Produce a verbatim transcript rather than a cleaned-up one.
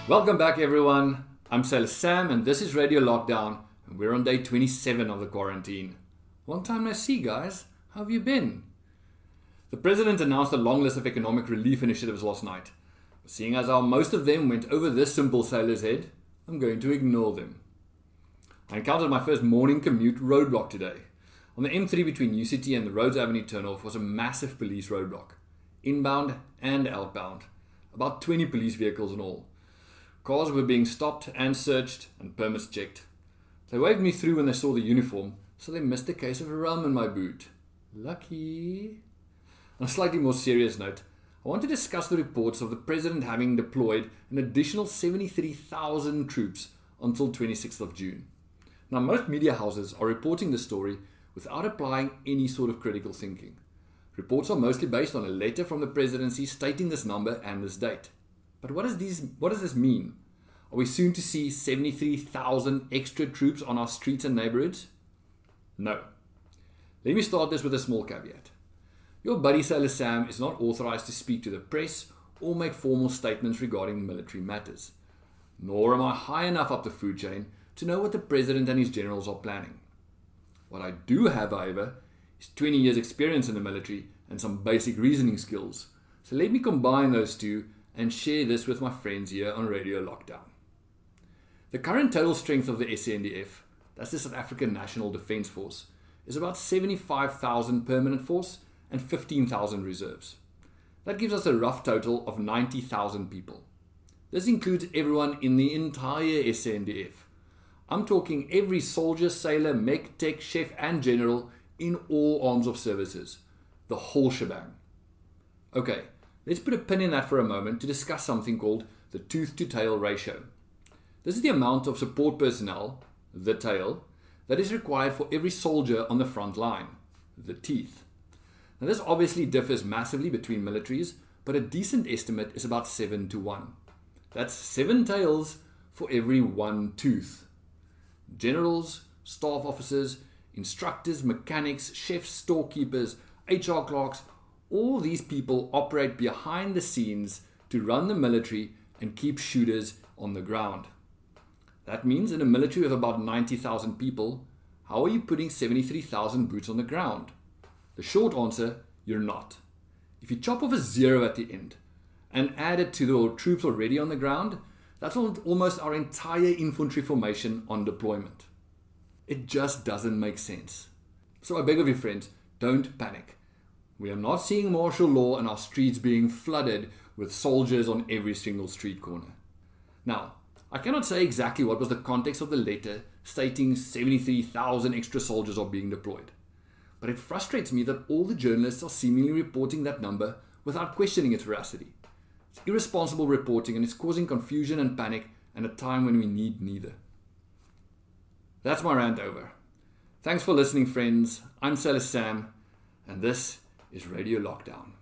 Welcome back, everyone. I'm Sailor Sam, and this is Radio Lockdown, and we're on day twenty-seven of the quarantine. Long time no see, guys. How have you been? The President announced a long list of economic relief initiatives last night. Seeing as how most of them went over this simple sailor's head, I'm going to ignore them. I encountered my first morning commute roadblock today. On the M three between U C T and the Rhodes Avenue turnoff was a massive police roadblock, inbound and outbound. About twenty police vehicles in all. Cars were being stopped and searched and permits checked. They waved me through when they saw the uniform, so they missed a case of rum in my boot. Lucky. On a slightly more serious note, I want to discuss the reports of the President having deployed an additional seventy-three thousand troops until twenty-sixth of June. Now, most media houses are reporting this story without applying any sort of critical thinking. Reports are mostly based on a letter from the presidency stating this number and this date. But what does, these, what does this mean? Are we soon to see seventy-three thousand extra troops on our streets and neighborhoods? No. Let me start this with a small caveat. Your buddy Sailor Sam is not authorized to speak to the press or make formal statements regarding military matters. Nor am I high enough up the food chain to know what the President and his generals are planning. What I do have, however, is twenty years experience in the military and some basic reasoning skills. So let me combine those two and share this with my friends here on Radio Lockdown. The current total strength of the S A N D F, that's the South African National Defence Force, is about seventy-five thousand permanent force and fifteen thousand reserves. That gives us a rough total of ninety thousand people. This includes everyone in the entire S A N D F. I'm talking every soldier, sailor, mech, tech, chef and general in all arms of services. The whole shebang. Okay, let's put a pin in that for a moment to discuss something called the tooth-to-tail ratio. This is the amount of support personnel, the tail, that is required for every soldier on the front line, the teeth. Now this obviously differs massively between militaries, but a decent estimate is about seven to one. That's seven tails for every one tooth. Generals, staff officers, instructors, mechanics, chefs, storekeepers, H R clerks, all these people operate behind the scenes to run the military and keep shooters on the ground. That means in a military of about ninety thousand people, how are you putting seventy-three thousand boots on the ground? The short answer, you're not. If you chop off a zero at the end and add it to the troops already on the ground, that's almost our entire infantry formation on deployment. It just doesn't make sense. So I beg of you friends, don't panic. We are not seeing martial law and our streets being flooded with soldiers on every single street corner. Now, I cannot say exactly what was the context of the letter stating seventy-three thousand extra soldiers are being deployed. But it frustrates me that all the journalists are seemingly reporting that number without questioning its veracity. It's irresponsible reporting and it's causing confusion and panic at a time when we need neither. That's my rant over. Thanks for listening, friends. I'm Sailor Sam, and this is Radio Lockdown.